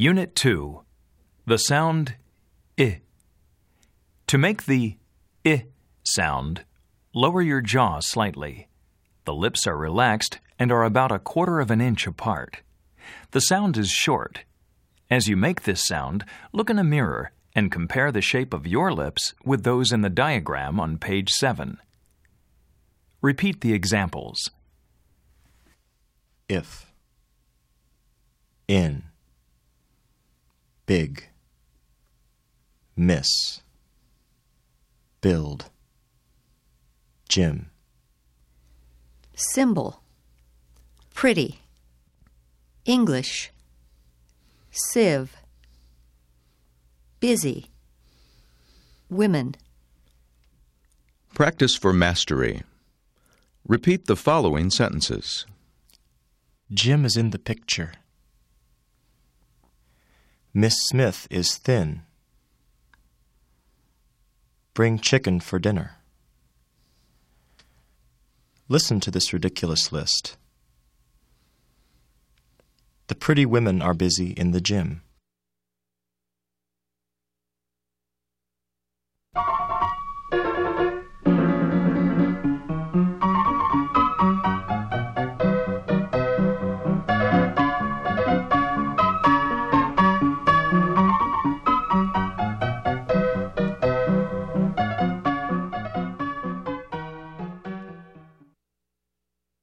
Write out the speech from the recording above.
Unit 2. The sound I. To make the I sound, lower your jaw slightly. The lips are relaxed and are about 1/4 inch apart. The sound is short. As you make this sound, look in a mirror and compare the shape of your lips with those in the diagram on page 7. Repeat the examples. If, in, big, miss, build, gym. Symbol, pretty, English, sieve, busy, women. Practice for mastery. Repeat the following sentences. Jim is in the picture. Miss Smith is thin. Bring chicken for dinner. Listen to this ridiculous list. The pretty women are busy in the gym.